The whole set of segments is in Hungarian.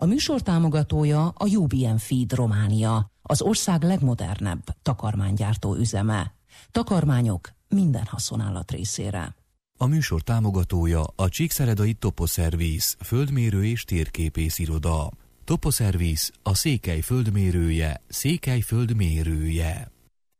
műsor támogatója a UBM Feed Románia, az ország legmodernebb takarmánygyártó üzeme. Takarmányok minden haszonállat részére. A műsor támogatója a Csíkszeredai Toposzervisz, földmérő és térképész iroda. Toposzervisz, a Székely földmérője, Székely földmérője.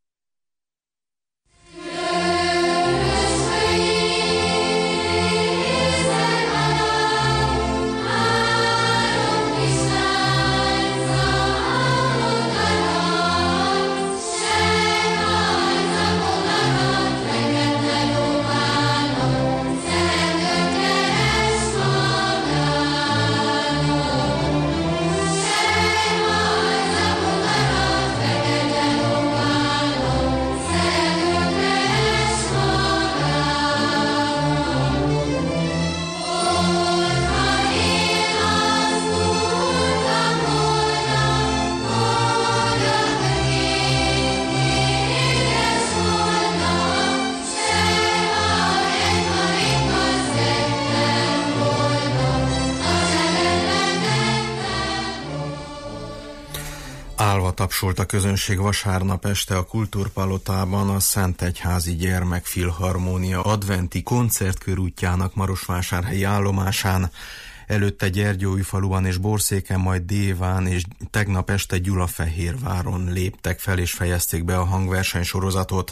Állva tapsolt a közönség vasárnap este a Kultúrpalotában a Szentegyházi Gyermekfilharmónia adventi koncertkörútjának marosvásárhelyi állomásán, előtte Gyergyóújfaluban és Borszéken, majd Déván és tegnap este Gyulafehérváron léptek fel és fejezték be a hangversenysorozatot.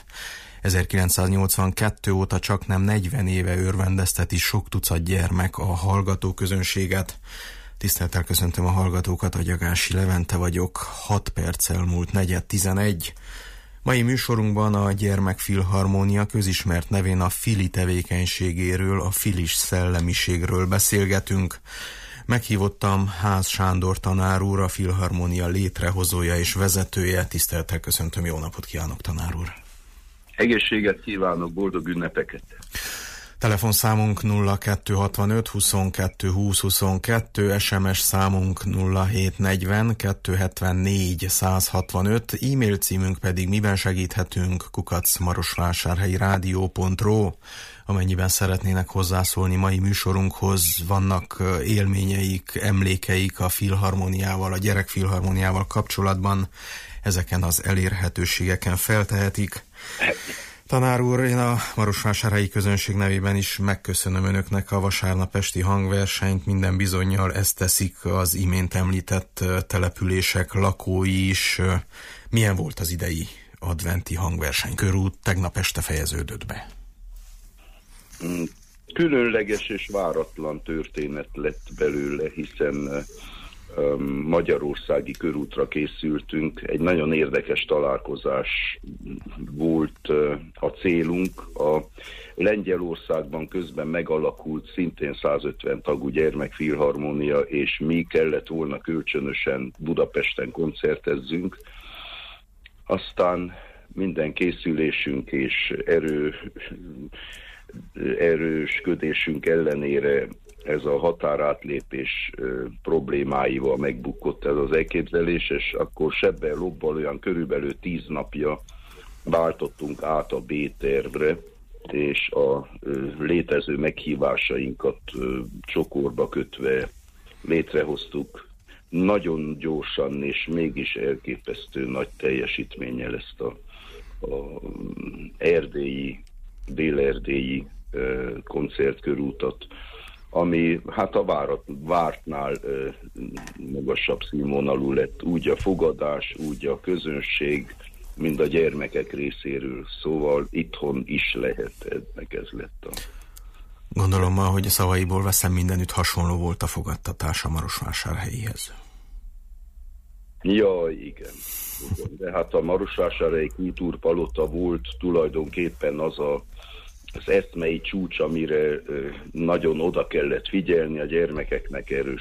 1982 óta csaknem 40 éve örvendezteti sok tucat gyermek a hallgatóközönséget. Tisztelettel köszöntöm a hallgatókat, Agyagási Levente vagyok, 6 perccel múlt 4:11. Mai műsorunkban a Gyermekfilharmónia közismert nevén a Fili tevékenységéről, a filis szellemiségről beszélgetünk. Meghívottam Ház Sándor tanár úr, a Filharmónia létrehozója és vezetője. Tisztelettel köszöntöm, jó napot kívánok, tanár úr! Egészséget kívánok, boldog ünnepeket! Telefonszámunk 0265 22 20 22, SMS számunk 0740 274 165, e-mail címünk pedig miben segíthetünk @marosvásárhelyirádió.ro. Amennyiben szeretnének hozzászólni mai műsorunkhoz, vannak élményeik, emlékeik a filharmóniával, a gyerekfilharmóniával kapcsolatban, ezeken az elérhetőségeken feltehetik. Tanár úr, én a marosvásárhelyi közönség nevében is megköszönöm önöknek a vasárnap esti hangversenyt, minden bizonnyal ezt teszik az imént említett települések lakói is. Milyen volt az idei adventi hangversenykörút? Tegnap este fejeződött be. Különleges és váratlan történet lett belőle, hiszen magyarországi körútra készültünk. Egy nagyon érdekes találkozás volt a célunk. A Lengyelországban közben megalakult szintén 150 tagú gyermekfilharmónia, és mi kellett volna kölcsönösen Budapesten koncertezzünk. Aztán minden készülésünk és erősködésünk ellenére ez a határátlépés problémáival megbukott ez az elképzelés, és akkor sebben lobbal olyan körülbelül 10 napja váltottunk át a B-tervre, és a létező meghívásainkat csokorba kötve létrehoztuk nagyon gyorsan, és mégis elképesztő nagy teljesítménnyel ezt a dél-erdélyi koncertkörútat, ami hát a vártnál magasabb színvonalú lett, úgy a fogadás, úgy a közönség, mind a gyermekek részéről. Szóval itthon is lehetnek, ez lett a... Gondolom, ahogy a szavaiból veszem, mindenütt hasonló volt a fogadtatás a marosvásárhelyihez. Ja, igen. De hát a marosvásárhelyi kultúrpalota volt tulajdonképpen az eszmei csúcs, amire nagyon oda kellett figyelni a gyermekeknek, erről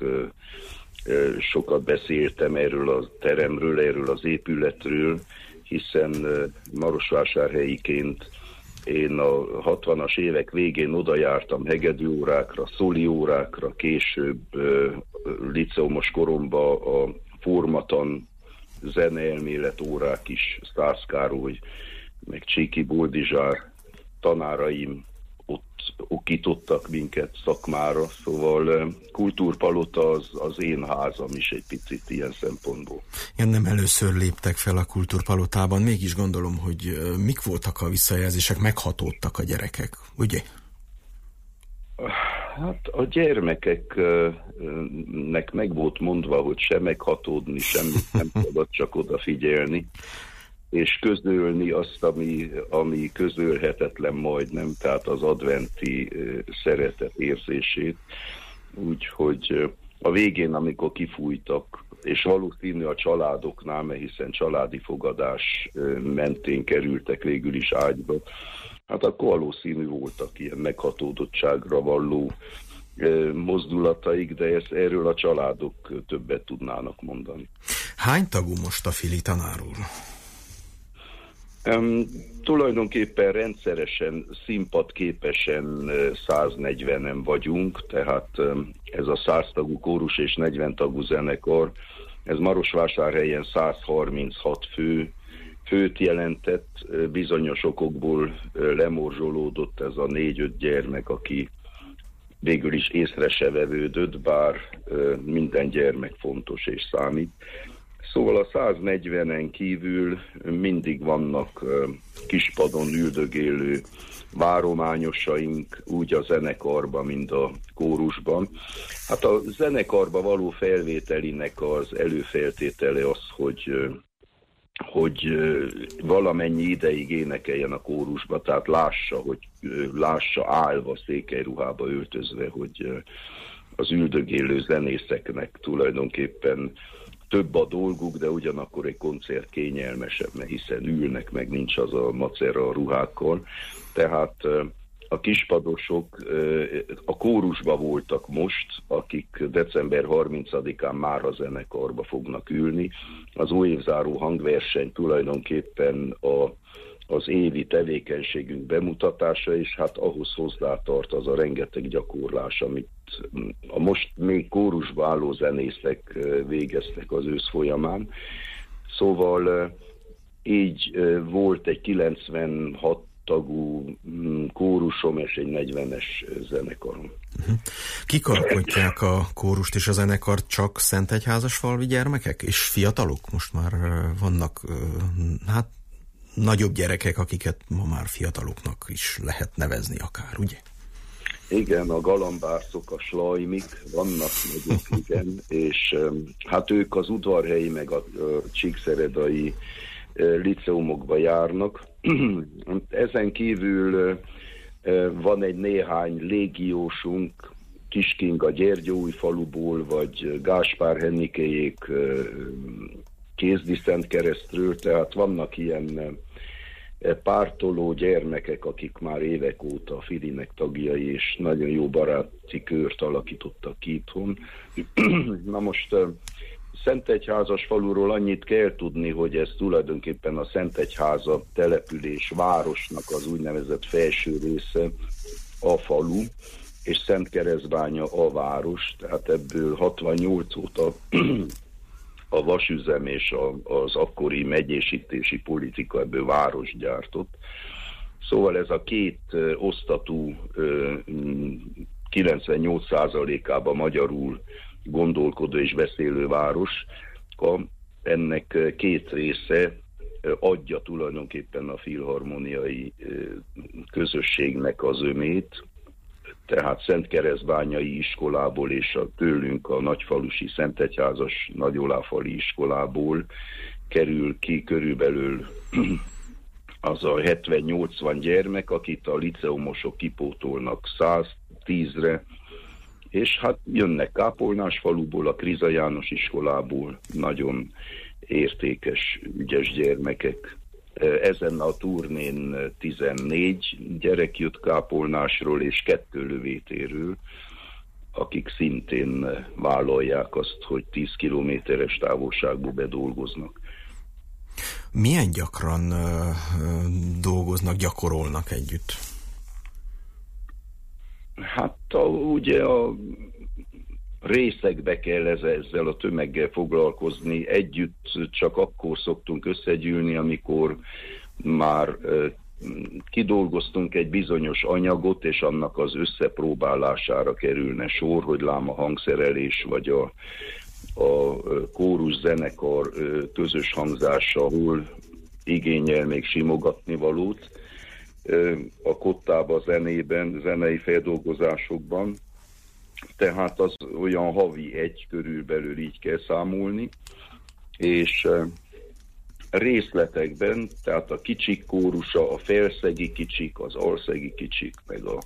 sokat beszéltem, erről a teremről, erről az épületről, hiszen marosvásárhelyiként én a 60-as évek végén oda jártam hegedűórákra, szóliórákra, később liceumos koromban a formaton zeneelmélet órák is, Stász Károly, meg Csíki Boldizsár tanáraim ott okítottak minket szakmára, szóval Kultúrpalota az én házam is egy picit ilyen szempontból. Én nem először léptek fel a Kultúrpalotában, mégis gondolom, hogy mik voltak a visszajelzések, meghatódtak a gyerekek, ugye? Hát a gyermekeknek meg volt mondva, hogy se meghatódni, semmit nem szabad, csak odafigyelni, és közölni azt, ami közölhetetlen majdnem, tehát az adventi szeretet érzését. Úgyhogy a végén, amikor kifújtak, és valószínű a családoknál, mert hiszen családi fogadás mentén kerültek végül is ágyba, hát akkor valószínű voltak ilyen meghatódottságra valló mozdulataik, de erről a családok többet tudnának mondani. Hány tagú most a Fili tanár úr? Tulajdonképpen rendszeresen, színpadképesen 140-en vagyunk, tehát ez a 100 tagú kórus és 40 tagú zenekar, ez Marosvásárhelyen 136 főt jelentett, bizonyos okokból lemorzsolódott ez a 4-5 gyermek, aki végül is észre se vevődött, bár minden gyermek fontos és számít. Szóval a 140-en kívül mindig vannak kispadon üldögélő várományosaink, úgy a zenekarban, mint a kórusban. Hát a zenekarba való felvételinek az előfeltétele az, hogy valamennyi ideig énekeljen a kórusba, tehát lássa állva, székelyruhába öltözve, hogy az üldögélő zenészeknek tulajdonképpen több a dolguk, de ugyanakkor egy koncert kényelmesebb, mert hiszen ülnek, meg nincs az a macera a ruhákkal. Tehát a kispadosok a kórusba voltak most, akik december 30-án már a zenekarba fognak ülni. Az újévzáró hangverseny tulajdonképpen az évi tevékenységünk bemutatása, és hát ahhoz hozzátart az a rengeteg gyakorlás, amit a most még kórusba álló zenészek végeztek az ősz folyamán. Szóval így volt egy 96 tagú kórusom és egy 40-es zenekarom. Kik alkotják a kórust és a zenekart? Csak szentegyházasfalvi gyermekek és fiatalok? Most már vannak nagyobb gyerekek, akiket ma már fiataloknak is lehet nevezni akár, ugye? Igen, a galambászok, a slajmik, vannak nagyobb, igen, és hát ők az udvarhelyi meg a csíkszeredai liceumokba járnak. Ezen kívül van egy néhány légiósunk, Kiskinga Gyergyóújfaluból, vagy Gáspár Hennikéjék Kézdiszentkkeresztről, tehát vannak ilyen pártoló gyermekek, akik már évek óta a Filinek tagjai, és nagyon jó baráti kört alakítottak ki itthon. Na most Szentegyházasfaluról annyit kell tudni, hogy ez tulajdonképpen a Szentegyháza település városnak az úgynevezett felső része, a falu, és Szentkeresztbánya a város, tehát ebből 68 óta a vasüzem és az akkori megyésítési politika ebből város gyártott. Szóval ez a két osztatú 98%-ában magyarul gondolkodó és beszélő város, ennek két része adja tulajdonképpen a filharmoniai közösségnek az ömét, tehát Szentkeresztbányai iskolából és tőlünk a nagyfalusi Szentegyházas nagyoláfali iskolából kerül ki körülbelül az a 70-80 gyermek, akit a liceumosok kipótolnak 110-re, és hát jönnek Kápolnásfaluból, a Kriza János iskolából nagyon értékes, ügyes gyermekek. Ezen a turnén 14 gyerek jött Kápolnásról és 2 Lövétéről, akik szintén vállalják azt, hogy 10 kilométeres távolságból bedolgoznak. Milyen gyakran dolgoznak, gyakorolnak együtt? Hát ugye a részekbe kell ezzel a tömeggel foglalkozni. Együtt csak akkor szoktunk összegyűlni, amikor már kidolgoztunk egy bizonyos anyagot, és annak az összepróbálására kerülne sor, hogy lám a hangszerelés, vagy a kórus zenekar közös hangzása, hol igényel még simogatni valót a kottába, zenében, zenei feldolgozásokban. Tehát az olyan havi 1 körülbelül így kell számolni, és részletekben, tehát a kicsik kórusa, a felszegi kicsik, az alszegi kicsik, meg a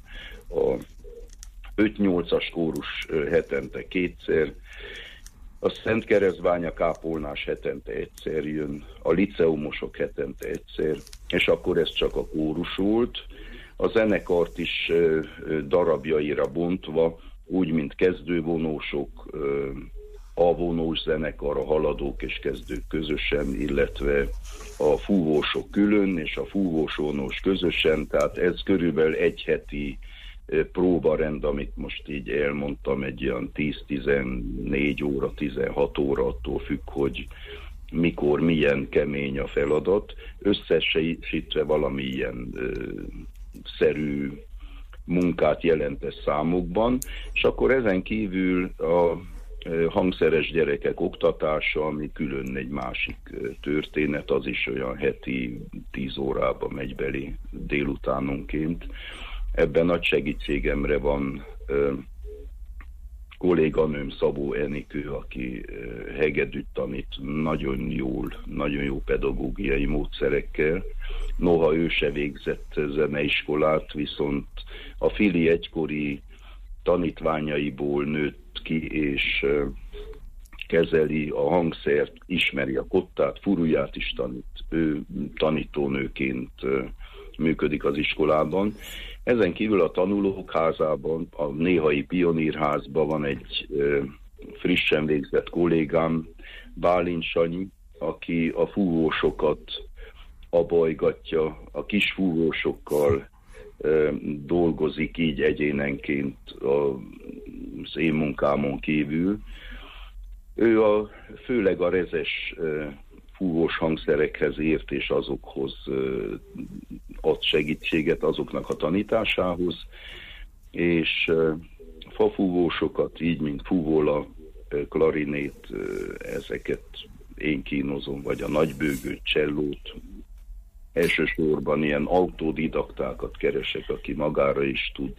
5-8-as kórus hetente 2-szer, a Szentkeresztbánya kápolnás hetente 1-szer jön, a liceumosok hetente 1-szer, és akkor ez csak a kórus volt. A zenekart is darabjaira bontva, úgy, mint kezdővonósok, A-vonós zenekar, a haladók és kezdők közösen, illetve a fúvósok külön, és a fúvós-vonós közösen, tehát ez körülbelül 1 heti próbarend, amit most így elmondtam, egy olyan 10-14 óra, 16 óra, attól függ, hogy mikor, milyen kemény a feladat, összesítve valami ilyen szerű munkát jelentes számokban, és akkor ezen kívül a hangszeres gyerekek oktatása, ami külön egy másik történet, az is olyan heti 10 órába megy belé délutánonként. Ebben nagy segítségemre van kolléganőm Szabó Enikő, aki hegedűt tanít nagyon jó pedagógiai módszerekkel. Noha ő se végzett zeneiskolát, viszont a Fili egykori tanítványaiból nőtt ki, és kezeli a hangszert, ismeri a kottát, furuját is tanít. Ő tanítónőként működik az iskolában. Ezen kívül a tanulók házában, a néhai pionírházban van egy frissen végzett kollégám, Bálint Sanyi, aki a fúvósokat abajgatja, a kis fúvósokkal dolgozik így egyénenként az én munkámon kívül. Ő főleg a rezes fúvós hangszerekhez ért, és azokhoz ad segítséget, azoknak a tanításához, és fafúvósokat, így mint fúvóla, klarinét, ezeket én kínozom, vagy a nagybőgőt, csellót. Elsősorban ilyen autodidaktákat keresek, aki magára is tud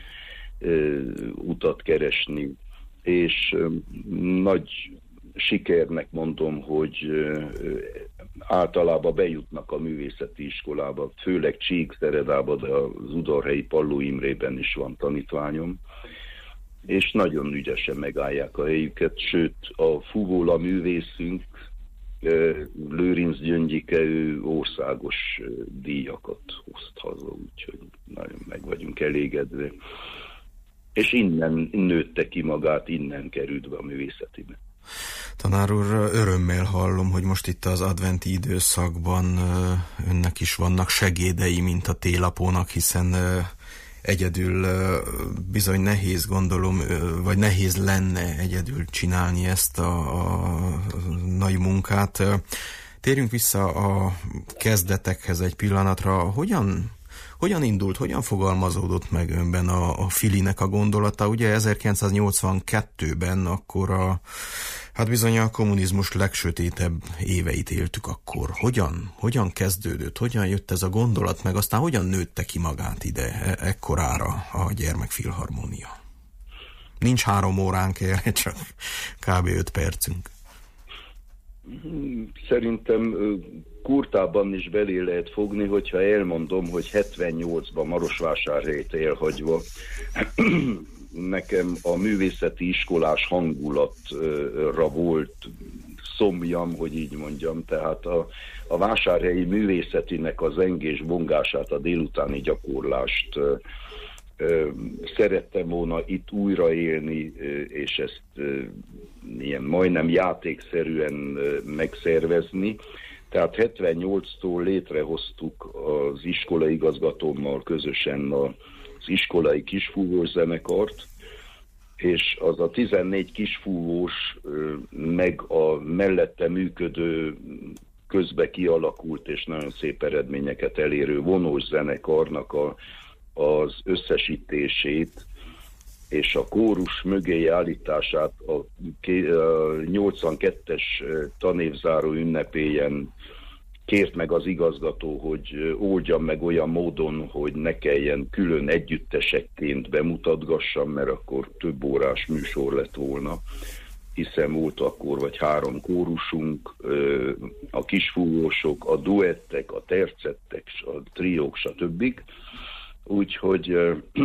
utat keresni, és nagy sikernek mondom, hogy általában bejutnak a művészeti iskolába, főleg Csíkszeredában, de az udvarhelyi Palló Imrében is van tanítványom, és nagyon ügyesen megállják a helyüket, sőt a fúvóla művészünk, Lőrinc Gyöngyike, ő országos díjakat hozt haza, úgyhogy nagyon meg vagyunk elégedve. És innen nőtte ki magát, innen került be a művészetibe. Tanár úr, örömmel hallom, hogy most itt az adventi időszakban önnek is vannak segédei, mint a télapónak, hiszen egyedül bizony nehéz, gondolom, vagy nehéz lenne egyedül csinálni ezt a nagy munkát. Térjünk vissza a kezdetekhez egy pillanatra. Hogyan indult, hogyan fogalmazódott meg önben a Filinek a gondolata? Ugye 1982-ben akkor hát bizony a kommunizmus legsötétebb éveit éltük akkor. Hogyan kezdődött, hogyan jött ez a gondolat, meg aztán hogyan nőtte ki magát ide ekkorára a Gyermekfilharmónia? Nincs 3 óránk erre, csak kb. 5 percünk. Szerintem kurtában is belé lehet fogni, hogyha elmondom, hogy 78-ban Marosvásárhelyt elhagyva nekem a művészeti iskolás hangulatra volt szomjam, hogy így mondjam, tehát a vásárhelyi művészetinek a zengés bongását, a délutáni gyakorlást szerettem volna itt újraélni, és ezt ilyen majdnem játékszerűen megszervezni. Tehát 78-tól létrehoztuk az iskolai igazgatómmal közösen az iskolai kisfúvós zenekart, és az a 14 kisfúvós, meg a mellette működő közbe kialakult és nagyon szép eredményeket elérő vonós zenekarnak az összesítését és a kórus mögé állítását a 82-es tanévzáró ünnepélyen kért meg az igazgató, hogy oldjam meg olyan módon, hogy ne kelljen külön együttesekként bemutatgassam, mert akkor több órás műsor lett volna, hiszen volt akkor vagy 3 kórusunk, a kisfúvósok, a duettek, a tercettek, a triók, stb. Úgyhogy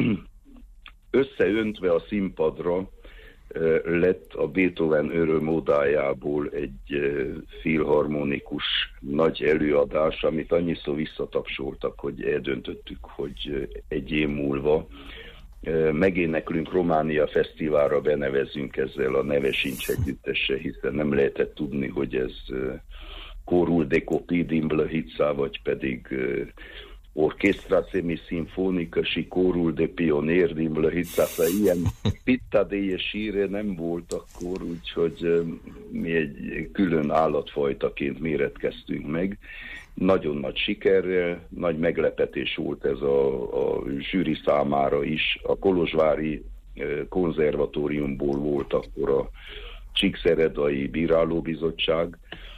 összeöntve a színpadra lett a Beethoven örömódájából egy filharmonikus nagy előadás, amit annyiszor visszatapsoltak, hogy eldöntöttük, hogy egy év múlva megéneklünk Románia Fesztiválra, benevezünk ezzel a Neve sincs együttese, hiszen nem lehetett tudni, hogy ez Chorul de Copii din Blăhița, vagy pedig Orchestra Semisinfonică și Chorul de Pionieri din Blăhița, ilyen pittadéje síre nem volt akkor, úgyhogy mi egy külön állatfajtaként méretkeztünk meg. Nagyon nagy sikerrel, nagy meglepetés volt ez a zsűri számára is. A Kolozsvári konzervatóriumból volt akkor a Csíkszeredai Bírálóbizottság,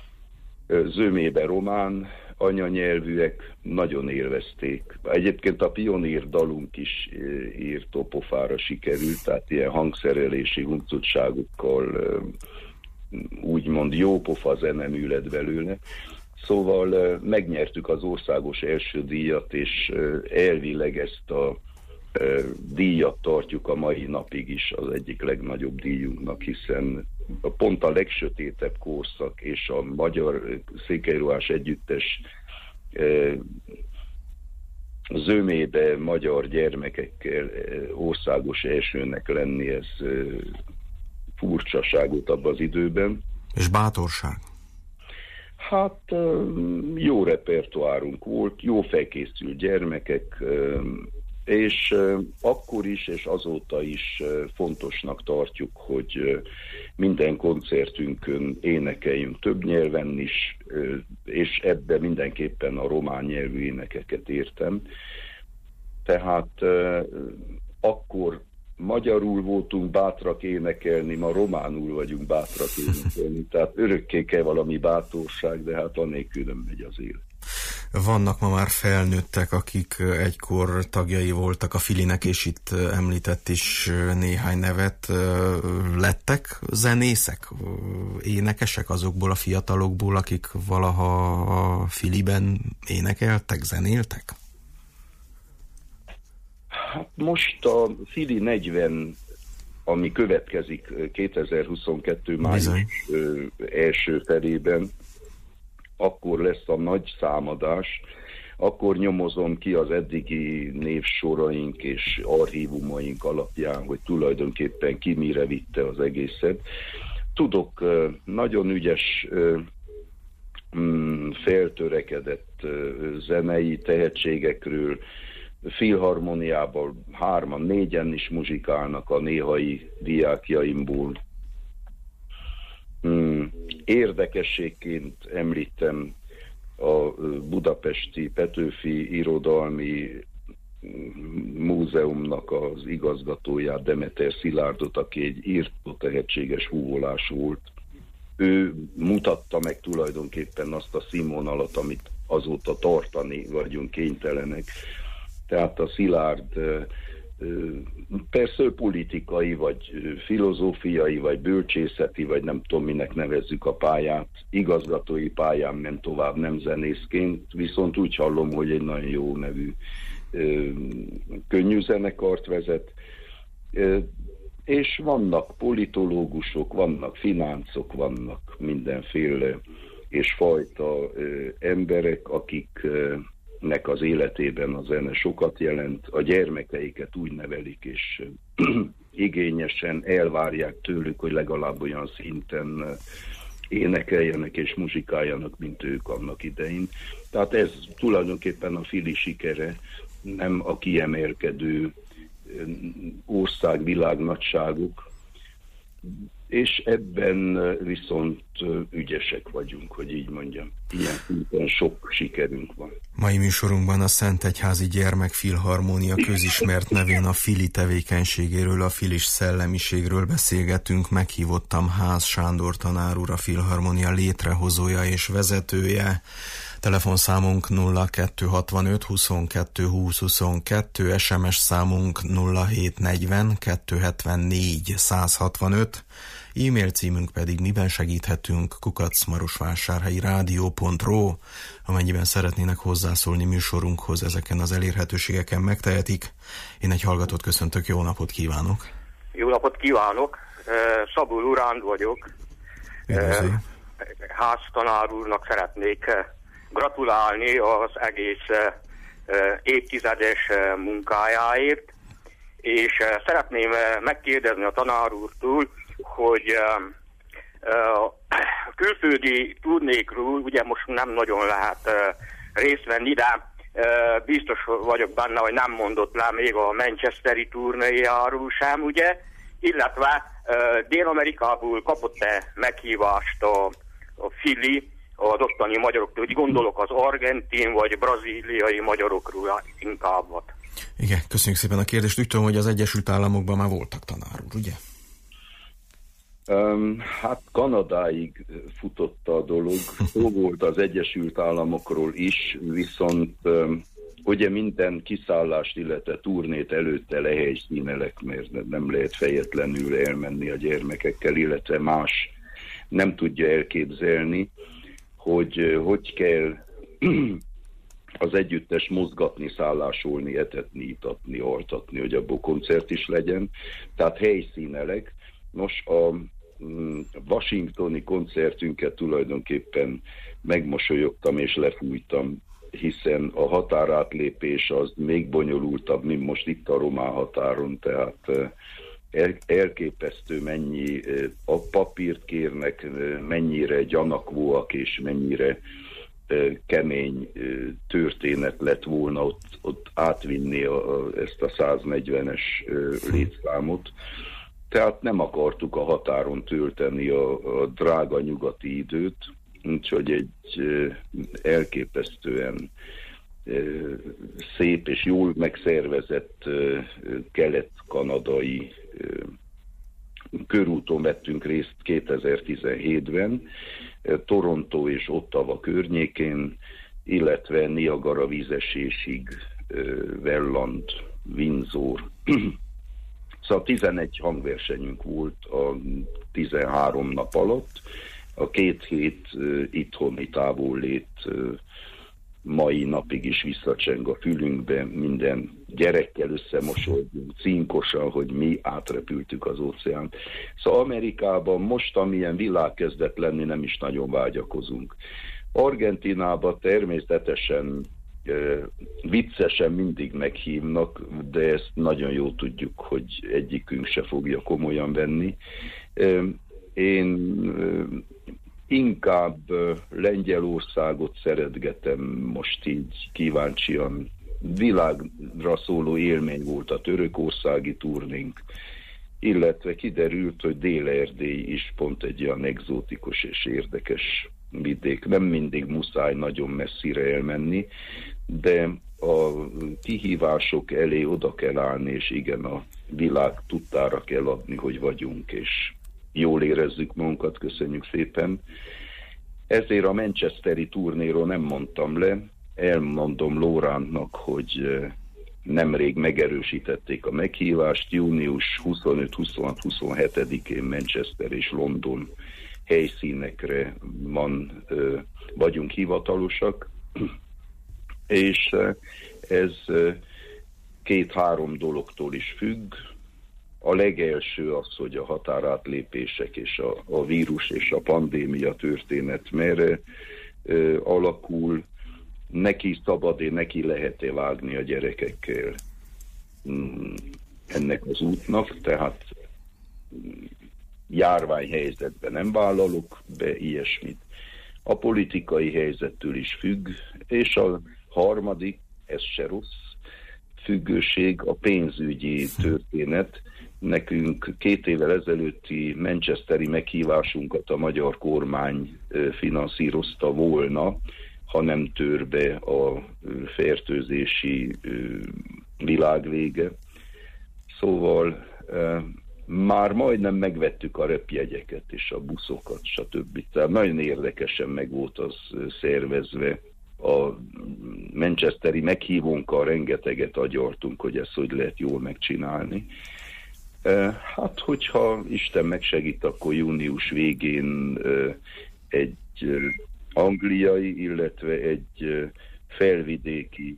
zömébe román anyanyelvűek, nagyon élvezték. Egyébként a pionír dalunk is írtó pofára sikerült, tehát ilyen hangszerelési huncutságokkal úgymond jó pofa zenemű lett belőle. Szóval megnyertük az országos első díjat, és elvileg ezt a díjat tartjuk a mai napig is az egyik legnagyobb díjunknak, hiszen pont a legsötétebb korszak és a magyar székelyruhás együttes zömébe magyar gyermekekkel országos elsőnek lenni, ez furcsaságot abban az időben. És bátorság? Hát jó repertoárunk volt, jó felkészült gyermekek, és akkor is, és azóta is fontosnak tartjuk, hogy minden koncertünkön énekeljünk több nyelven is, és ebbe mindenképpen a román nyelvű énekeket értem. Tehát akkor magyarul voltunk bátrak énekelni, ma románul vagyunk bátrak énekelni, tehát örökké kell valami bátorság, de hát anélkül nem megy az élet. Vannak ma már felnőttek, akik egykor tagjai voltak a Filinek, és itt említett is néhány nevet. Lettek zenészek, énekesek azokból a fiatalokból, akik valaha a Filiben énekeltek, zenéltek? Hát most a Fili 40, ami következik 2022 május első felében, akkor lesz a nagy számadás, akkor nyomozom ki az eddigi névsoraink és archívumaink alapján, hogy tulajdonképpen ki mire vitte az egészet. Tudok nagyon ügyes, feltörekedett zenei tehetségekről, filharmoniában 3-4 is muzsikálnak a néhai diákjaimból. Érdekességként említem a budapesti Petőfi Irodalmi Múzeumnak az igazgatóját, Demeter Szilárdot, aki egy írtó tehetséges húvolás volt. Ő mutatta meg tulajdonképpen azt a színvonalat, amit azóta tartani vagyunk kénytelenek. Tehát a Szilárd persze politikai, vagy filozófiai, vagy bölcsészeti, vagy nem tudom, minek nevezzük a pályát. Igazgatói pályán ment tovább, nem zenészként, viszont úgy hallom, hogy egy nagyon jó nevű könnyű zenekart vezet. És vannak politológusok, vannak fináncok, vannak mindenféle és fajta emberek, akiknek az életében a zene sokat jelent, a gyermekeiket úgy nevelik, és igényesen elvárják tőlük, hogy legalább olyan szinten énekeljenek és muzsikáljanak, mint ők annak idején. Tehát ez tulajdonképpen a Fili sikere, nem a kiemelkedő ország-világ nagyságuk. és ebben viszont ügyesek vagyunk, hogy így mondjam. Ilyen szinten sok sikerünk van. Mai műsorunkban a Szentegyházi Gyermekfilharmónia közismert nevén a fili tevékenységéről, a filis szellemiségről beszélgetünk. Meghívottam Ház Sándor tanár úr, a Filharmónia létrehozója és vezetője. Telefonszámunk 0265 22 20 22, SMS számunk 0740 274 165, e-mail címünk pedig miben segíthetünk @marosvásárhelyi-rádió.ro. Amennyiben szeretnének hozzászólni műsorunkhoz, ezeken az elérhetőségeken megtehetik. Én egy hallgatót köszöntök, jó napot kívánok! Jó napot kívánok! Szabó Luránd vagyok. Üdvözlő! Ház tanár úrnak szeretnék gratulálni az egész évtizedes munkájáért, és szeretném megkérdezni a tanár úrtól, hogy külföldi turnékról ugye most nem nagyon lehet részt venni, de biztos vagyok benne, hogy nem mondott le még a manchesteri turnéjáról sem, ugye, illetve Dél-Amerikából kapott-e meghívást a fili, az ottani magyaroktól, úgy gondolok az argentin vagy brazíliai magyarokról inkább. Igen, köszönjük szépen a kérdést. Úgy tudom, hogy az Egyesült Államokban már voltak tanár úr, ugye? Hát Kanadáig futott a dolog. Szó volt az Egyesült Államokról is, viszont ugye minden kiszállást, illetve turnét előtte lehelyszínelek, mert nem lehet fejetlenül elmenni a gyermekekkel, illetve más nem tudja elképzelni, hogy kell az együttes mozgatni, szállásolni, etetni, itatni, altatni, hogy abból koncert is legyen. Tehát helyszínelek. Nos, a washingtoni koncertünket tulajdonképpen megmosolyogtam és lefújtam, hiszen a határátlépés az még bonyolultabb, mint most itt a román határon, tehát elképesztő, mennyi a papírt kérnek, mennyire gyanakvóak és mennyire kemény történet lett volna ott átvinni ezt a 140-es létszámot. Tehát nem akartuk a határon tölteni a drága nyugati időt, úgyhogy egy elképesztően szép és jól megszervezett kelet-kanadai körúton vettünk részt 2017-ben, Toronto és Ottawa környékén, illetve Niagara vízesésig, Welland, Windsor. Szóval 11 hangversenyünk volt a 13 nap alatt. A 2 hét itthoni távollét mai napig is visszacseng a fülünkbe, minden gyerekkel összemosolyogunk cinkosan, hogy mi átrepültük az óceánt. Szóval Amerikában most, amilyen világ kezdett lenni, nem is nagyon vágyakozunk. Argentinában természetesen viccesen mindig meghívnak, de ezt nagyon jól tudjuk, hogy egyikünk se fogja komolyan venni. Én inkább Lengyelországot szeretgetem most így kíváncsian. Világra szóló élmény volt a törökországi turnénk, illetve kiderült, hogy Dél-Erdély is pont egy olyan egzótikus és érdekes vidék. Nem mindig muszáj nagyon messzire elmenni, de a kihívások elé oda kell állni, és igen, a világ tudtára kell adni, hogy vagyunk, és jól érezzük magunkat, köszönjük szépen. Ezért a manchesteri turnéról nem mondtam le, elmondom Lórántnak, hogy nemrég megerősítették a meghívást, június 25, 26, 27-én Manchester és London helyszínekre vagyunk hivatalosak, és ez 2-3 dologtól is függ. A legelső az, hogy a határátlépések és a vírus és a pandémia történet merre alakul, neki szabad-e, neki lehet-e vágni a gyerekekkel ennek az útnak, tehát járványhelyzetben nem vállalok be ilyesmit. A politikai helyzettől is függ, és a harmadik, ez se rossz, függőség a pénzügyi történet, nekünk 2 évvel ezelőtti manchesteri meghívásunkat a magyar kormány finanszírozta volna, ha nem tör be a fertőzési világvége. Szóval már majdnem megvettük a repjegyeket és a buszokat, stb. Tehát nagyon érdekesen meg volt az szervezve. A manchesteri meghívónkkal rengeteget agyaltunk, hogy ezt hogy lehet jól megcsinálni. Hát, hogyha Isten megsegít, akkor június végén egy angliai, illetve egy felvidéki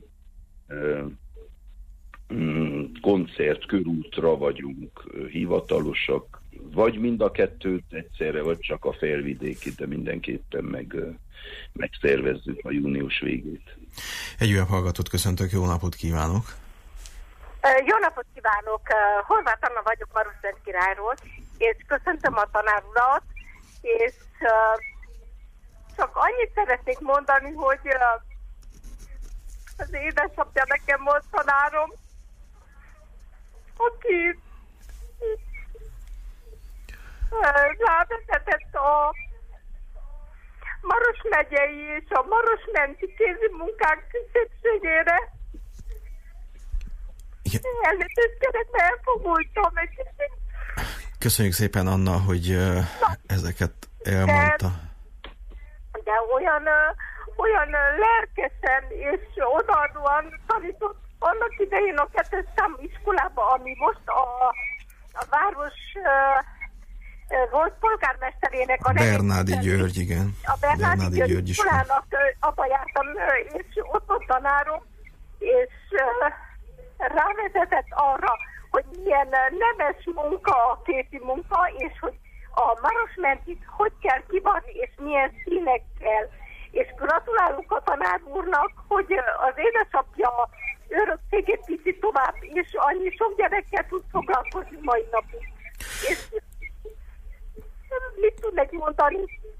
koncertkörútra vagyunk hivatalosak, vagy mind a kettőt egyszerre, vagy csak a felvidéki, de mindenképpen megszervezzük a június végét. Egy újabb hallgatót köszöntök, jó napot kívánok! Jó napot kívánok! Horváth Anna vagyok Marosvend királyról, és köszöntöm a tanár urat, és csak annyit szeretnék mondani, hogy az édesapja nekem volt tanárom, aki rávezetett a Maros megyei és a Maros menti kézi munkák szépségére. Elnézést kérek, mert elfogultam egy kicsit. Köszönjük szépen, Anna, hogy ezeket elmondta. De olyan lelkesen és odaadóan tanított annak idején a 2. számú iskolába, ami most a város volt polgármesterének a Bernádi György, igen. A Bernádi György iskolának abba jártam, és ott volt tanárom, és rávezetett arra, hogy milyen nemes munka a kézi munka, és hogy a Marosmentit hogy kell kivarni, és milyen színekkel. És gratulálunk a tanár úrnak, hogy az édesapja örökségét picit tovább, és annyi sok gyerekkel tud foglalkozni mai napig. És mit tudnék mondani?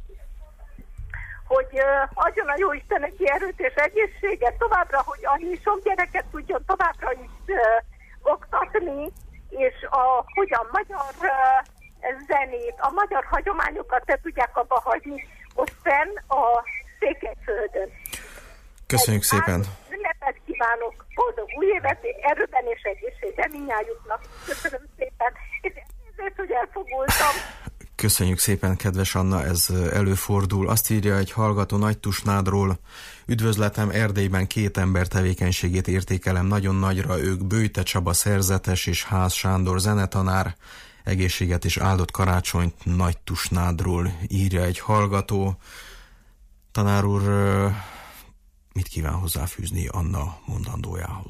Hogy adjon a Jóisten neki erőt és egészséget továbbra, hogy annyi sok gyereket tudjon továbbra is oktatni, és hogy a magyar zenét, a magyar hagyományokat ne tudják abba hagyni ott fenn a Székelyföldön. Köszönjük szépen! Ünnepet kívánok, boldog új évet, erőben és egészségben mindnyájuknak. Köszönöm szépen, és ezért, hogy elfogultam. Köszönjük szépen, kedves Anna, ez előfordul. Azt írja egy hallgató Nagytusnádról: üdvözletem, Erdélyben 2 ember tevékenységét értékelem nagyon nagyra, ők Böjte Csaba szerzetes és Ház Sándor zenetanár. Egészséget és áldott karácsonyt Nagytusnádról, írja egy hallgató. Tanár úr, mit kíván hozzáfűzni Anna mondandójához?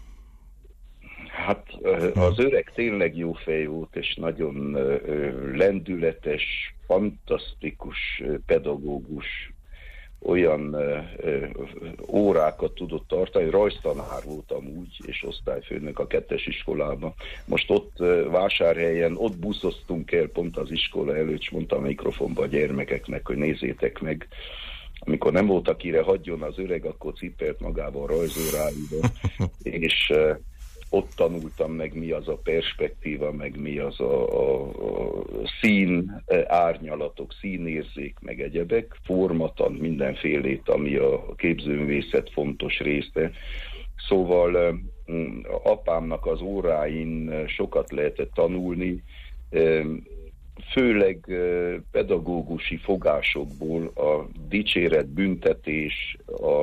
Hát az öreg tényleg jó fej volt, és nagyon lendületes, fantasztikus pedagógus, olyan órákat tudott tartani, rajztanár voltam úgy, és osztályfőnök a 2. iskolában. Most ott Vásárhelyen, ott buszoztunk el pont az iskola előtt, és mondtam a mikrofonba a gyermekeknek, hogy nézzétek meg, amikor nem volt, akire hagyjon az öreg, akkor cipelt magával rajzóráiba, és ott tanultam meg, mi az a perspektíva, meg mi az a szín, árnyalatok, színérzék, meg egyebek, formatan mindenfélét, ami a képzőművészet fontos része. Szóval apámnak az óráin sokat lehetett tanulni, főleg pedagógusi fogásokból a dicséret, büntetés, a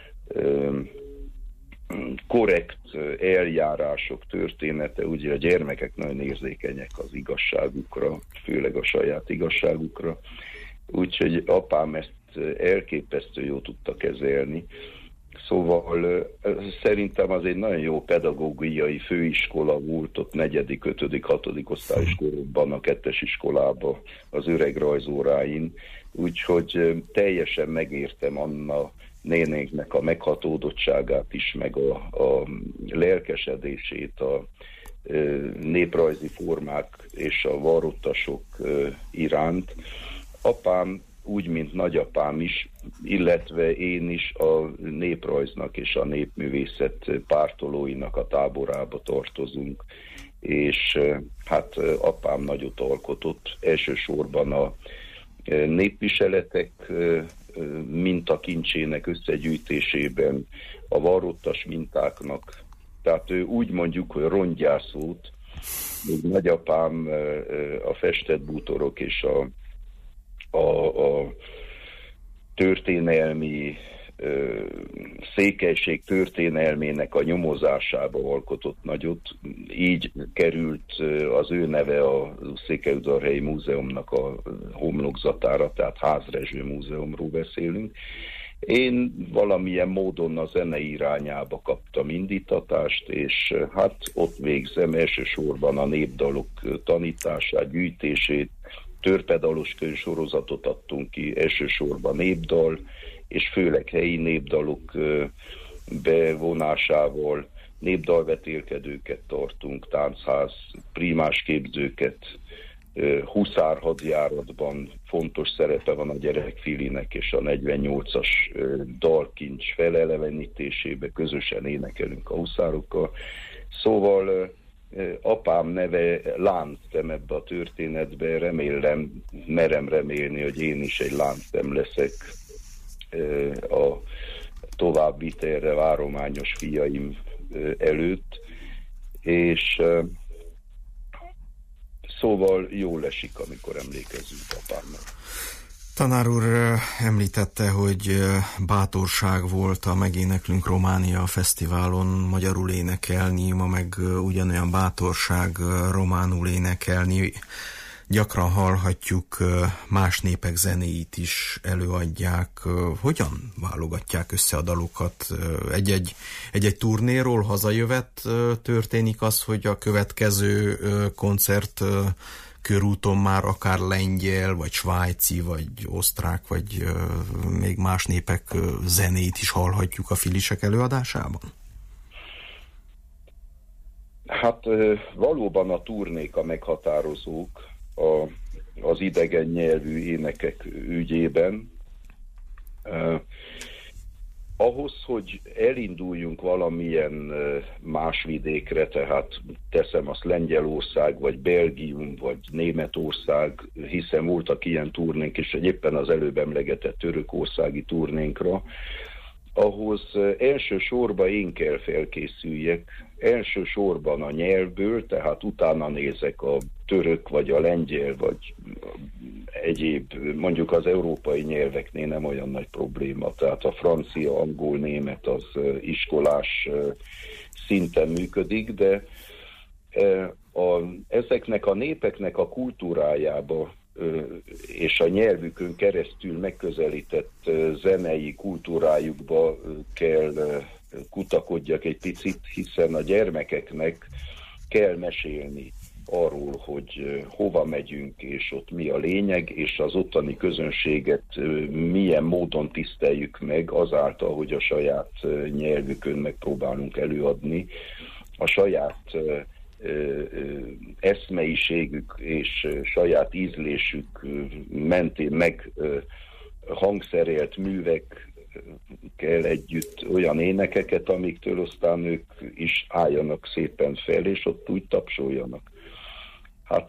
korrekt eljárások története, ugye a gyermekek nagyon érzékenyek az igazságukra, főleg a saját igazságukra, úgyhogy apám ezt elképesztő jól tudta kezelni. Szóval szerintem az egy nagyon jó pedagógiai főiskola volt ott 4., 5., 6. osztályos korokban a 2. iskolában az öreg rajzóráin, úgyhogy teljesen megértem Anna nénénknek a meghatódottságát is, meg a lelkesedését a néprajzi formák és a varrottasok iránt. Apám úgy, mint nagyapám is, illetve én is a néprajznak és a népművészet pártolóinak a táborába tartozunk, és hát apám nagyot alkotott, elsősorban a népviseletek mintakincsének összegyűjtésében, a varrottas mintáknak, tehát ő úgy mondjuk, hogy rongyászót, még nagyapám a festett bútorok és a történelmi székelység történelmének a nyomozásába alkotott nagyot. Így került az ő neve a Székelyudvarhelyi Múzeumnak a homlokzatára, tehát Házrezső Múzeumról beszélünk. Én valamilyen módon a zene irányába kaptam indítatást, és hát ott végzem elsősorban a népdalok tanítását, gyűjtését, törpedalos könyvsorozatot adtunk ki, elsősorban népdal, és főleg helyi népdalok bevonásával, népdalvetélkedőket tartunk, táncház, primásképzőket, huszárhadjáratban fontos szerepe van a gyerekfilinek, és a 48-as dalkincs felelevenítésébe közösen énekelünk a huszárokkal. Szóval apám neve láncszem ebbe a történetbe, merem remélni, hogy én is egy láncszem leszek a továbbvitelre várományos fiaim előtt, és szóval jól esik, amikor emlékezünk apámnak. Tanár úr említette, hogy bátorság volt a Megéneklünk Románia fesztiválon magyarul énekelni, ma meg ugyanolyan bátorság románul énekelni. Gyakran hallhatjuk, más népek zenéit is előadják. Hogyan válogatják össze a dalokat? Egy turnéról hazajövet történik az, hogy a következő koncert körúton már akár lengyel, vagy svájci, vagy osztrák, vagy még más népek zenéit is hallhatjuk a filisek előadásában? Hát valóban a turnék a meghatározók az idegen nyelvű énekek ügyében. Ahhoz, hogy elinduljunk valamilyen más vidékre, tehát teszem azt Lengyelország, vagy Belgium, vagy Németország, hiszen voltak ilyen turnénk, és éppen az előbb emlegetett törökországi turnénkra, ahhoz elsősorban én kell felkészüljek, elsősorban a nyelvből, tehát utána nézek a török, vagy a lengyel, vagy egyéb, mondjuk az európai nyelveknél nem olyan nagy probléma, tehát a francia, angol, német az iskolás szinten működik, de ezeknek a népeknek a kultúrájába és a nyelvükön keresztül megközelített zenei kultúrájukba kell kutakodjak egy picit, hiszen a gyermekeknek kell mesélni arról, hogy hova megyünk, és ott mi a lényeg, és az ottani közönséget milyen módon tiszteljük meg azáltal, hogy a saját nyelvükön megpróbálunk előadni, a saját eszmeiségük és saját ízlésük mentén meg hangszerelt művekkel együtt olyan énekeket, amiktől aztán ők is álljanak szépen fel, és ott úgy tapsoljanak. Hát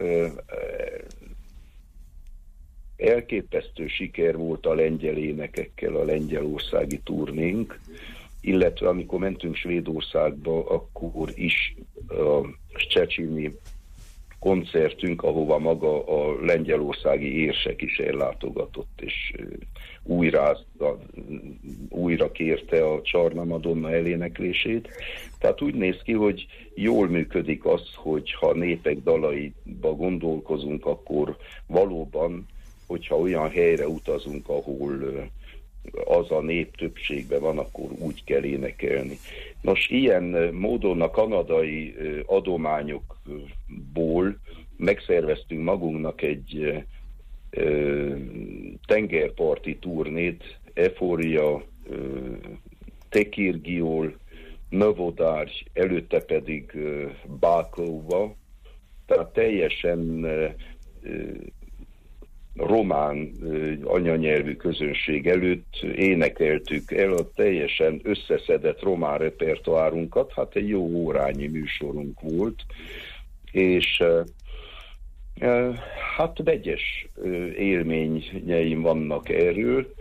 elképesztő siker volt a lengyel énekekkel a lengyelországi turnénk, illetve amikor mentünk Svédországba, akkor is a Szczecini koncertünk, ahova maga a lengyelországi érsek is ellátogatott, és újra kérte a Csarna Madonna eléneklését. Tehát úgy néz ki, hogy jól működik az, hogy ha népek dalaiba gondolkozunk, akkor valóban, hogyha olyan helyre utazunk, ahol az a nép többségben van, akkor úgy kell énekelni. Nos, ilyen módon a kanadai adományokból megszerveztünk magunknak egy tengerparti turnét, Eforia, Tekirgiol, Novodárgy, előtte pedig Bákóva, tehát teljesen román anyanyelvű közönség előtt énekeltük el a teljesen összeszedett román repertoárunkat, hát egy jó órányi műsorunk volt, és hát vegyes élményeim vannak erről.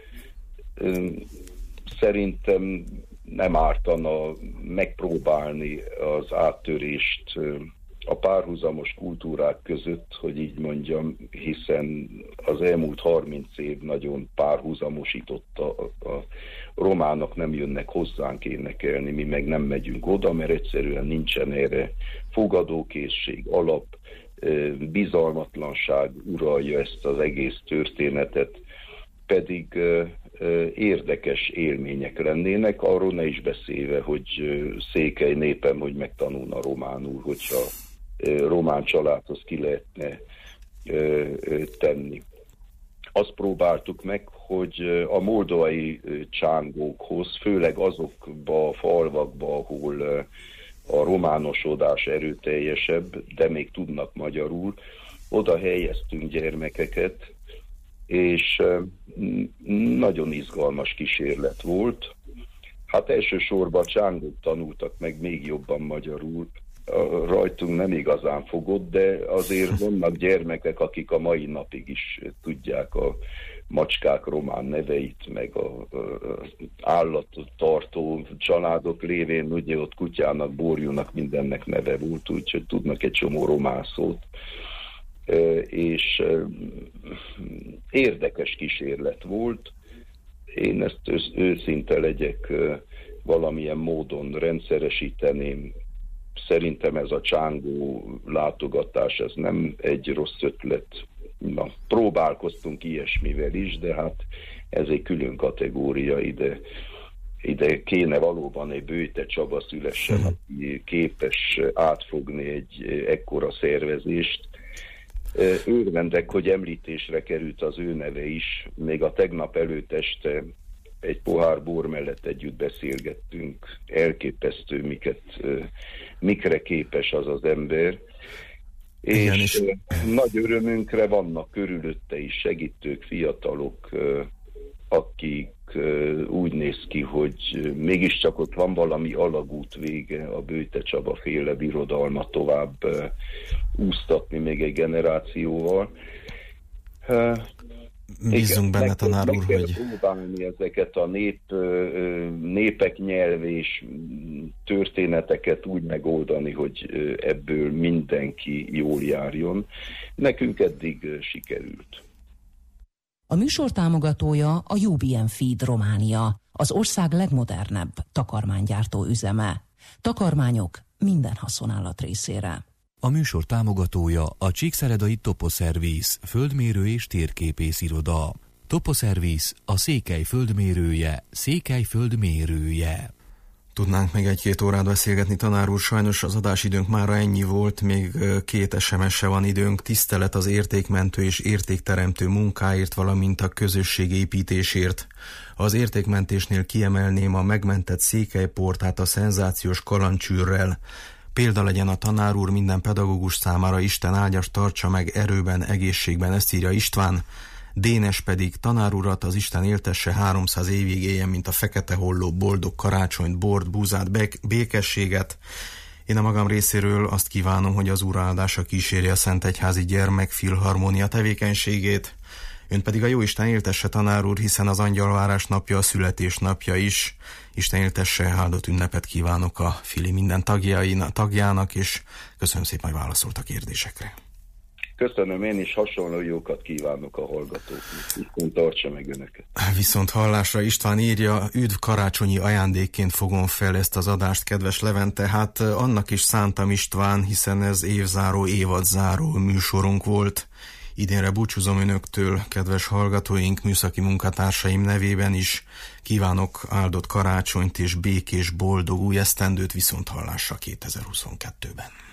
Szerintem nem ártana megpróbálni az áttörést a párhuzamos kultúrák között, hogy így mondjam, hiszen az elmúlt 30 év nagyon párhuzamosította. A románok nem jönnek hozzánk énekelni, mi meg nem megyünk oda, mert egyszerűen nincsen erre fogadókészség, alap, bizalmatlanság uralja ezt az egész történetet, pedig érdekes élmények lennének, arról ne is beszélve, hogy székely népem, hogy megtanulna románul, hogyha román családhoz ki lehetne tenni. Azt próbáltuk meg, hogy a moldovai csángókhoz, főleg azokba a falvakba, ahol a románosodás erőteljesebb, de még tudnak magyarul, oda helyeztünk gyermekeket, és nagyon izgalmas kísérlet volt. Hát elsősorban a csángók tanultak meg még jobban magyarul. Rajtunk nem igazán fogott, de azért vannak gyermekek, akik a mai napig is tudják a macskák román neveit, meg az állattartó családok lévén, ugye ott kutyának, borjúnak mindennek neve volt, úgyhogy tudnak egy csomó román szót. És érdekes kísérlet volt. Én ezt őszinte legyek, valamilyen módon rendszeresíteném. Szerintem ez a csángó látogatás, ez nem egy rossz ötlet. Na, próbálkoztunk ilyesmivel is, de hát ez egy külön kategória, ide kéne valóban egy Böjte Csaba szülessen, aki képes átfogni egy ekkora szervezést. Örvendek, hogy említésre került az ő neve is. Még a tegnap előtt este egy pohár bor mellett együtt beszélgettünk. Elképesztő, mikre képes az az ember. Igen, és nagy örömünkre vannak körülötte is segítők, fiatalok, akik úgy néz ki, hogy mégiscsak ott van valami alagút vége, a Böjte Csaba féle birodalma tovább úsztatni még egy generációval. Bízzunk benne, tanár úr, hogy... próbálni ezeket a népek nyelv és történeteket úgy megoldani, hogy ebből mindenki jól járjon. Nekünk eddig sikerült. A műsor támogatója a UBM Feed Románia, az ország legmodernebb takarmánygyártó üzeme. Takarmányok minden haszonállat részére. A műsor támogatója a Csíkszeredai Toposzervisz földmérő és térképész iroda. Toposzervisz a Székely földmérője, Székely földmérője. Tudnánk még 1-2 órát beszélgetni, tanár úr, sajnos az adásidőnk mára ennyi volt, még 2 SMS-e van időnk. Tisztelet az értékmentő és értékteremtő munkáért, valamint a közösségépítésért. Az értékmentésnél kiemelném a megmentett székelyportát a szenzációs kalancsűrrel. Példa legyen a tanár úr minden pedagógus számára, Isten áldjas tartsa meg erőben, egészségben, ezt írja István. Dénes pedig: tanár urat az Isten éltesse 300 évig, éljen, mint a fekete holló, boldog karácsonyt, bort, búzát, békességet. Én a magam részéről azt kívánom, hogy az Úr áldása kísérje a Szentegyházi Gyermekfilharmónia tevékenységét. Ön pedig a Jóisten éltesse, tanár úr, hiszen az angyalvárás napja a születésnapja is. Isten éltesse, áldott ünnepet kívánok a Fili minden tagjának, és köszönöm szépen, hogy válaszolt a kérdésekre. Köszönöm, én is hasonló jókat kívánok a hallgatóknak. Viszont tartsa meg önöket. Viszont hallásra. István írja: üdv, karácsonyi ajándékként fogom fel ezt az adást, kedves Levente. Hát annak is szántam, István, hiszen ez évzáró, évadzáró műsorunk volt. Idénre búcsúzom önöktől, kedves hallgatóink, műszaki munkatársaim nevében is. Kívánok áldott karácsonyt és békés, boldog új esztendőt, viszont hallásra 2022-ben.